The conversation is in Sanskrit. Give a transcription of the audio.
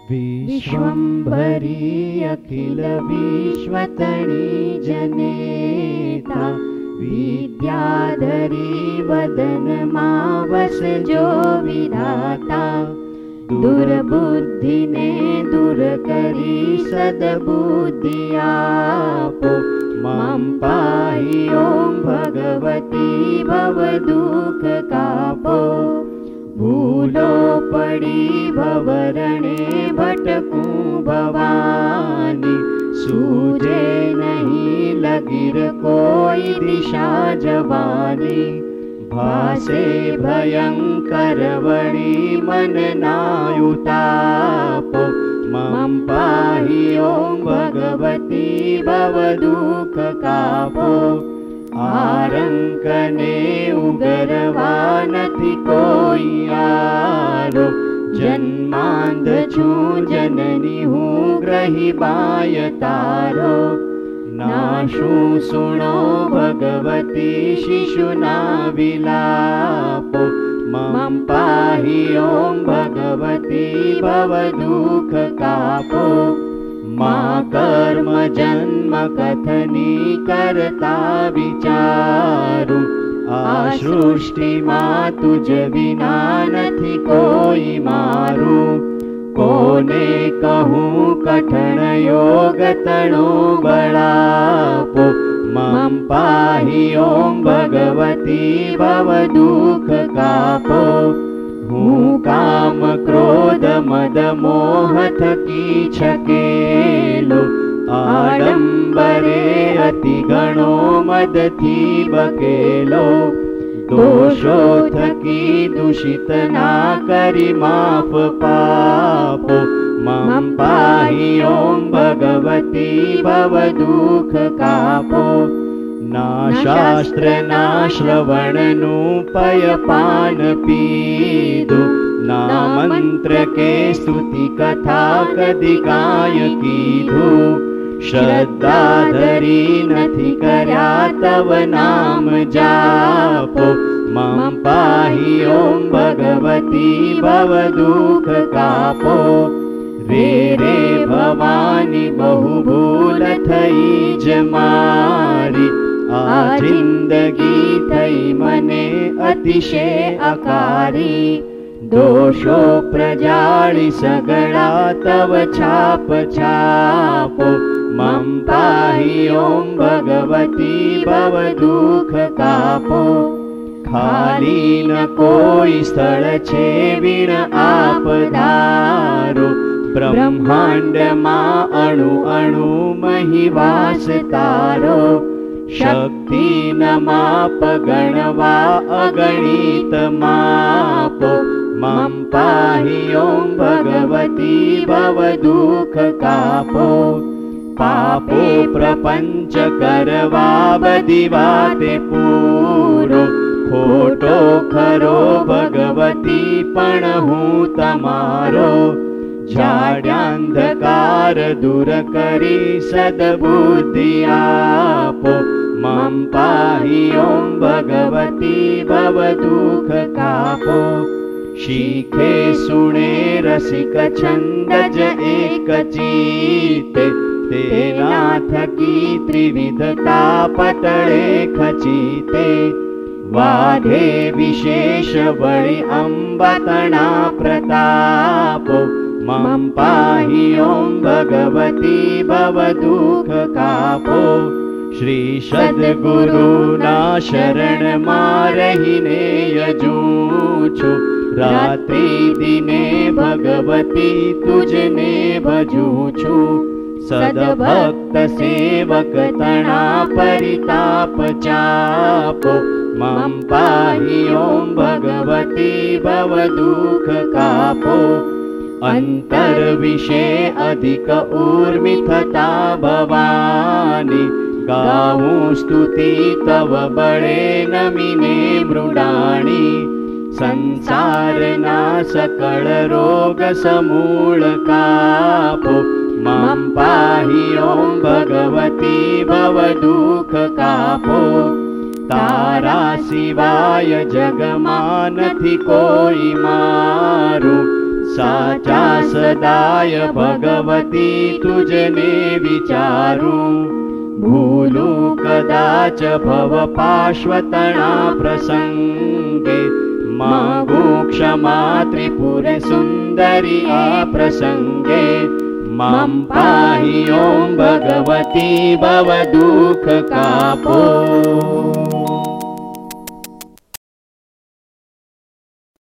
विश्वम्भरी अखिल विश्वतणी जनेता विद्याधरी वदन वसजो विधाता दुर्बुद्धि ने दूर करी सद्बुद्धि आपो मम पाहि ओम भगवती भव दुख कापो भूलो पड़ी भवरणे भटकूं भवानी सूझे नहीं लगिर कोई दिशा जवानी भासे भयंकर वणी मन नायुताप मम पाहि ओम भगवती भव दुख कापो आरंकने उगरवा नथी कोई आरो जन्मांध छूं जननी हूँ ग्रही बाय तारो नाशू सुनो भगवती शिशुना विलापो मम पाहि ओम भगवती भव दुख कापो मा कर्म जन्म कथनी करता विचारू आ सृष्टि मां तुझ विना नथी कोई मारू कोने कहूँ कठण योग तणो बळापो मम पाहि ओम भगवती भव दुख कापो हूँ काम क्रोध मद मोह थकी छकेलो आडंबरे अति गणो मद थी बकेलो दोषो थकी दूषित ना करी माफ पापो मम पाहि ओम भगवती भव दुख कापो ना शास्त्र ना श्रवण नु पय पान पीधु ना मंत्र के स्तुति कथा कदी काय कीधु श्रद्धा धरी नथी कर्या तव नाम जापो मम पाहि ओम भगवती भव दुख कापो रे रे भवानी बहु भूल थई ज मारी आ जिंदगी थई मने अतिशय अकारी दोषो प्रजाळी सगळा तव छाप छापो मम पाहि ओम भगवती भव दुख कापो खाली न कोई स्थळ छे वीण आप धारो ब्रह्मांड मा अणु अणु मही वास तारो शक्ति न माप गणवा अगणित मापो मम पाहि ओम भगवती भव दुख कापो पापो प्रपंच करवा बधी वाते पूरो खोटो खरो भगवती पण हूँ तमारो जाड्यांधकार दूर करी सद्बुद्धि आपो मम पाहि ओम भगवती भव दुख कापो शीखे सुणे रसिक छंद ज एक चीते तेना थकी त्रिविधता पटळे खचीते वाधे विशेष बळी अंबतना प्रतापो मम पाहि ओम भगवती भव दुख कापो श्री सद्गुरुना शरण मारहीने यजूछु रात्रि दिने भगवती तुझने भजूछु सद्भक्त सेवक तना परिताप चापो मम पाहि ओम भगवती भव दुख कापो अंतर विषय अधिक ऊर्मि थता भवानी गाऊं स्तुति तव बळे नमिने मृडाणी संसार ना सकळ रोग समूळ कापो मम पाहि ओम भगवती भव दुख कापो तारा सिवाय जगमा नथी कोई मारू साचा सदाय भगवती तुजने विचारूं भूलूं कदाच भव पार्श्वतणा प्रसंगे मागूं क्षमा त्रिपुर सुंदरी आ प्रसंगे मां पाहि ओं भगवती भव दुख कापो।